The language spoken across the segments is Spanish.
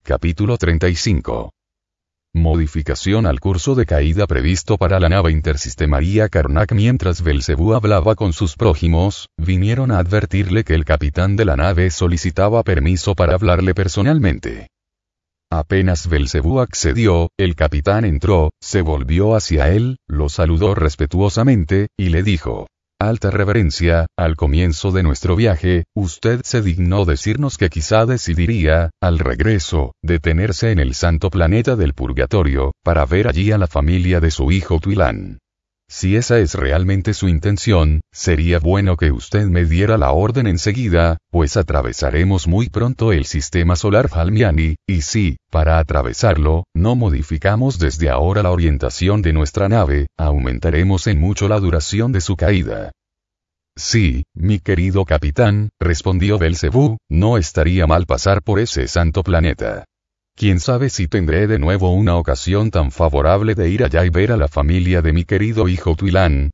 Capítulo 35. Modificación al curso de caída previsto para la nave Intersistemaria Karnak. Mientras Belcebú hablaba con sus prójimos, vinieron a advertirle que el capitán de la nave solicitaba permiso para hablarle personalmente. Apenas Belcebú accedió, el capitán entró, se volvió hacia él, lo saludó respetuosamente, y le dijo: Alta reverencia, al comienzo de nuestro viaje, usted se dignó decirnos que quizá decidiría, al regreso, detenerse en el santo planeta del purgatorio, para ver allí a la familia de su hijo Twilán. Si esa es realmente su intención, sería bueno que usted me diera la orden enseguida, pues atravesaremos muy pronto el sistema solar Falmiani, y si, para atravesarlo, no modificamos desde ahora la orientación de nuestra nave, aumentaremos en mucho la duración de su caída. Sí, mi querido capitán, respondió Belcebú, no estaría mal pasar por ese santo planeta. Quién sabe si tendré de nuevo una ocasión tan favorable de ir allá y ver a la familia de mi querido hijo Twilán.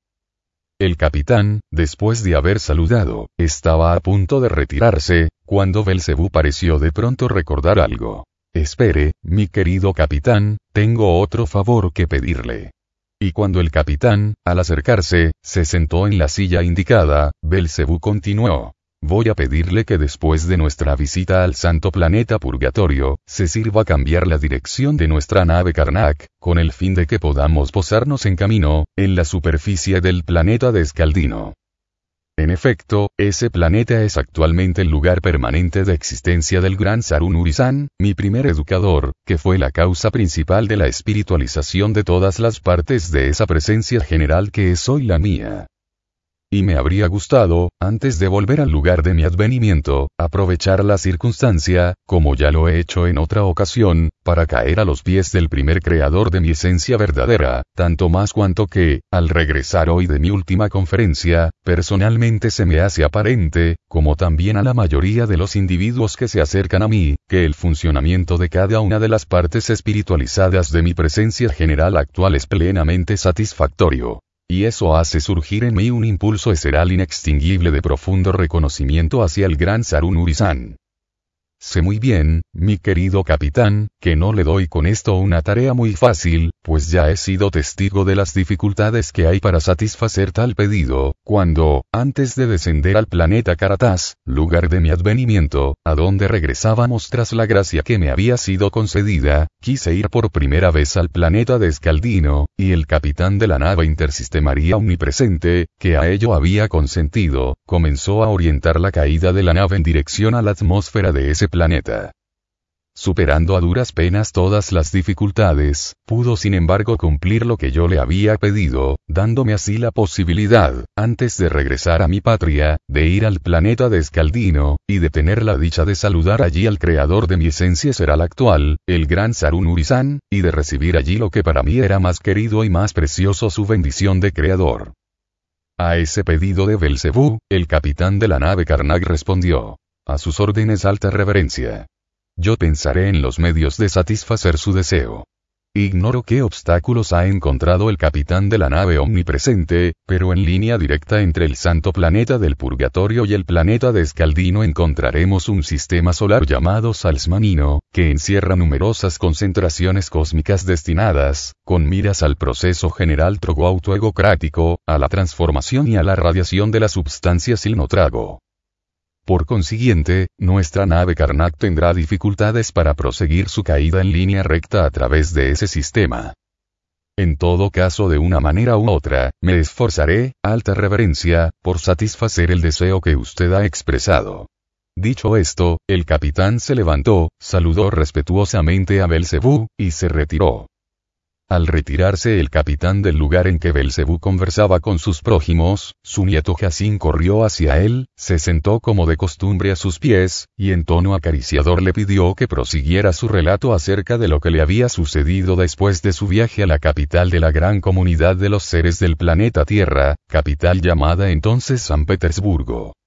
El capitán, después de haber saludado, estaba a punto de retirarse, cuando Belcebú pareció de pronto recordar algo. Espere, mi querido capitán, tengo otro favor que pedirle. Y cuando el capitán, al acercarse, se sentó en la silla indicada, Belcebú continuó: Voy a pedirle que después de nuestra visita al santo planeta Purgatorio, se sirva cambiar la dirección de nuestra nave Karnak, con el fin de que podamos posarnos en camino, en la superficie del planeta de Escaldino. En efecto, ese planeta es actualmente el lugar permanente de existencia del gran Sarun Urisan, mi primer educador, que fue la causa principal de la espiritualización de todas las partes de esa presencia general que es hoy la mía. Y me habría gustado, antes de volver al lugar de mi advenimiento, aprovechar la circunstancia, como ya lo he hecho en otra ocasión, para caer a los pies del primer creador de mi esencia verdadera, tanto más cuanto que, al regresar hoy de mi última conferencia, personalmente se me hace aparente, como también a la mayoría de los individuos que se acercan a mí, que el funcionamiento de cada una de las partes espiritualizadas de mi presencia general actual es plenamente satisfactorio. Y eso hace surgir en mí un impulso eseral inextinguible de profundo reconocimiento hacia el gran Sarun Urisan. Sé muy bien, mi querido capitán, que no le doy con esto una tarea muy fácil, pues ya he sido testigo de las dificultades que hay para satisfacer tal pedido, cuando, antes de descender al planeta Karatas, lugar de mi advenimiento, a donde regresábamos tras la gracia que me había sido concedida, quise ir por primera vez al planeta de Escaldino, y el capitán de la nave Intersistemaria Omnipresente, que a ello había consentido, comenzó a orientar la caída de la nave en dirección a la atmósfera de ese planeta. Superando a duras penas todas las dificultades, pudo sin embargo cumplir lo que yo le había pedido, dándome así la posibilidad, antes de regresar a mi patria, de ir al planeta de Escaldino, y de tener la dicha de saludar allí al creador de mi esencia seral actual, el gran Sarun Urisan, y de recibir allí lo que para mí era más querido y más precioso, su bendición de creador. A ese pedido de Belcebú, el capitán de la nave Karnak respondió: A sus órdenes, alta reverencia. Yo pensaré en los medios de satisfacer su deseo. Ignoro qué obstáculos ha encontrado el capitán de la nave Omnipresente, pero en línea directa entre el santo planeta del Purgatorio y el planeta de Escaldino encontraremos un sistema solar llamado Salsmanino, que encierra numerosas concentraciones cósmicas destinadas, con miras al proceso general trogoautoegocrático, a la transformación y a la radiación de la substancia silnotrago. Por consiguiente, nuestra nave Karnak tendrá dificultades para proseguir su caída en línea recta a través de ese sistema. En todo caso, de una manera u otra, me esforzaré, alta reverencia, por satisfacer el deseo que usted ha expresado. Dicho esto, el capitán se levantó, saludó respetuosamente a Belcebú, y se retiró. Al retirarse el capitán del lugar en que Belcebú conversaba con sus prójimos, su nieto Jacín corrió hacia él, se sentó como de costumbre a sus pies, y en tono acariciador le pidió que prosiguiera su relato acerca de lo que le había sucedido después de su viaje a la capital de la gran comunidad de los seres del planeta Tierra, capital llamada entonces San Petersburgo.